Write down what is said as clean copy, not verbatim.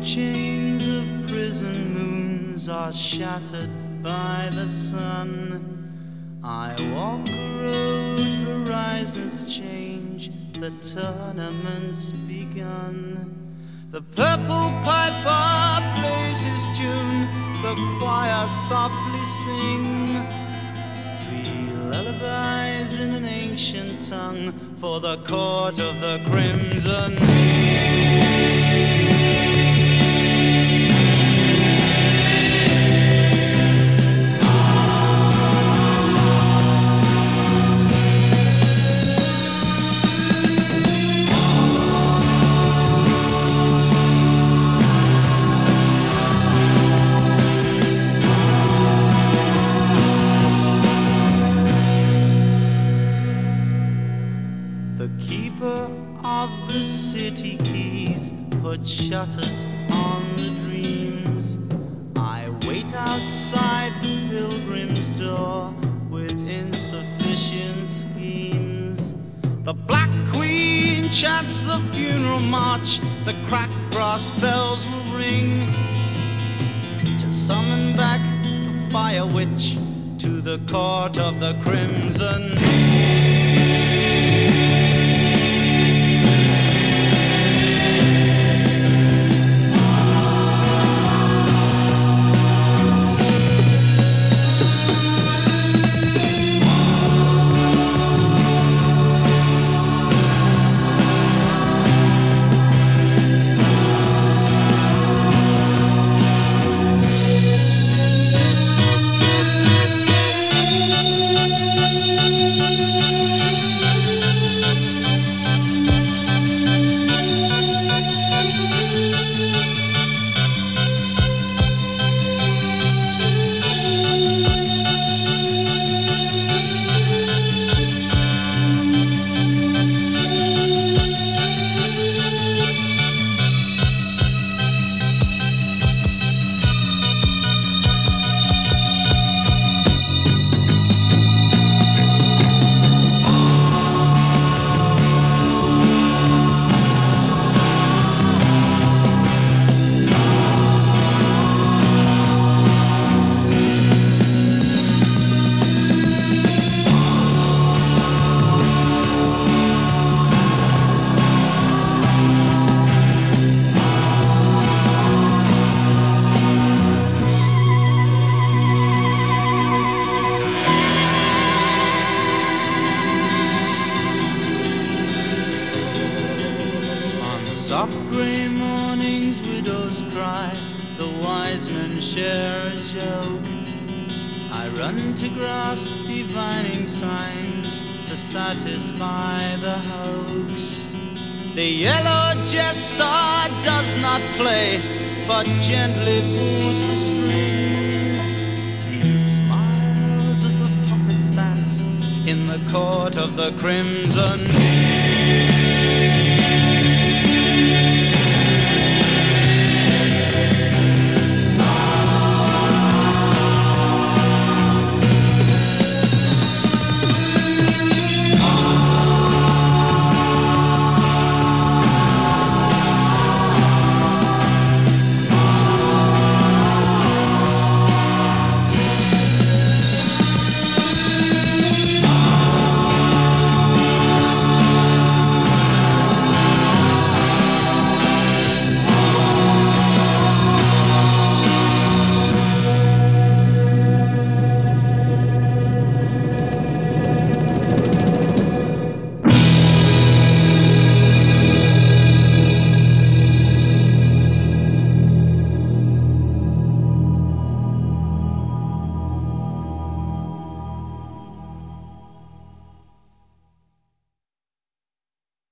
chains of prison moons are shattered by the sun. I walk a road, horizons change, the tournament's begun. The purple piper plays his tune, the choir softly sing. Three lullabies in an ancient tongue for the court of the crimson. The keeper of the city keys put shutters on the dreams. I wait outside the pilgrim's door with insufficient schemes. The Black Queen chants the funeral march, the cracked brass bells will ring to summon back the fire witch to the court of the crimson. Soft grey mornings, widows cry, the wise men share a joke. I run to grasp divining signs to satisfy the hoax. The yellow jester does not play, but gently pulls the strings. He smiles as the puppets dance in the court of the crimson.